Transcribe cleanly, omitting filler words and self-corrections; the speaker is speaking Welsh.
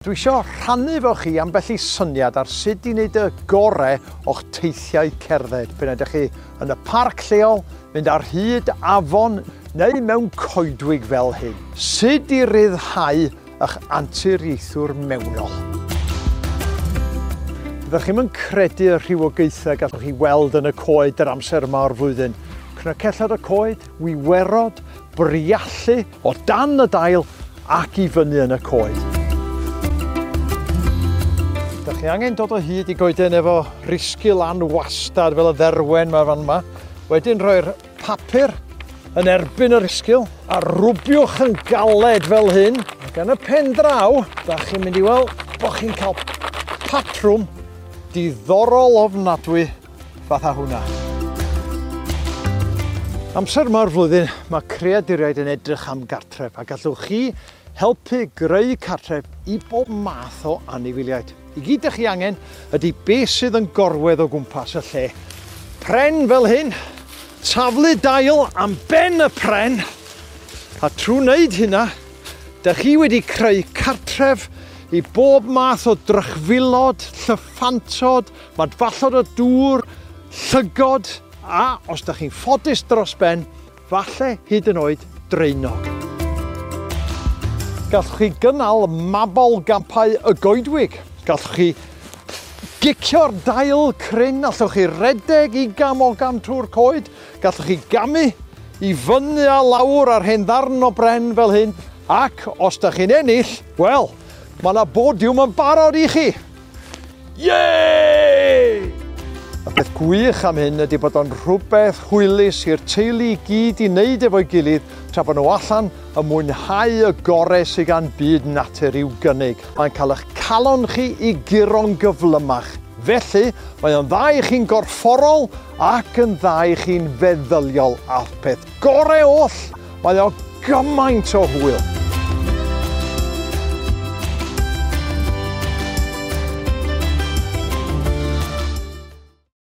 Dwi eisiau rhannu efo chi ambell i syniad ar sut i wneud y gorau o'ch teithiau cerdded. Pe ydych chi yn y parc lleol, mynd ar hyd afon neu mewn coedwig fel hyn. Sut i ryddhau eich anturiaethwr mewnol. Byddwch chi'm yn credu y rhywogaethau gallwch chi weld yn y coed yr amser yma o'r flwyddyn. Cnocellad y coed, wiwerod, briallu o dan y dail ac i fyny yn y coed. Dych chi angen dod o hyd i goeden efo risgil anwastad fel y dderwen yma fan yma. Wedyn rhoi'r papur yn erbyn y risgil a rwbiwch yn galed fel hyn. Ac yn y pen draw, dych chi'n mynd i weld bod chi'n cael patrwm diddorol ofnadwy fatha hwnna. Amser yma'r flwyddyn, mae creaduriaid yn edrych am gartref a gallwch chi helpu greu cartref i bob math o anifeiliaid. I gyd ych chi angen ydy beth sydd yn gorwedd o gwmpas y lle. Pren fel hyn, taflu dail am ben y pren, a trwy wneud hynna, dych chi wedi creu cartref i bob math o drychfilod, llyffantod, madfallod o dŵr, llygod, a os dych chi'n ffodus dros ben, falle hyd yn oed dreunog. Gallwch chi gynnal mabol gampau y goedwig. Gallwch chi gicio'r dail cryn, allwch chi redeg 20 o gam trwy'r coed, gallwch chi gamu i fyny a lawr ar hen ddarn o bren fel hyn, ac os ydych chi'n ennill, wel, mae yna bodiwm yn barod i chi. Yay! Y peth gwych am hyn ydy bod o'n rhywbeth hwylus i'r teulu i gyd i wneud efo'i gilydd tra bod nhw allan yn mwynhau y gorau sydd gan byd natur i'w gynnig. Mae'n cael eich calon chi i guro'n gyflymach. Felly, mae o'n dda i chi'n gorfforol ac yn dda i chi'n feddyliol. A'r peth gorau oll, mae o gymaint o hwyl.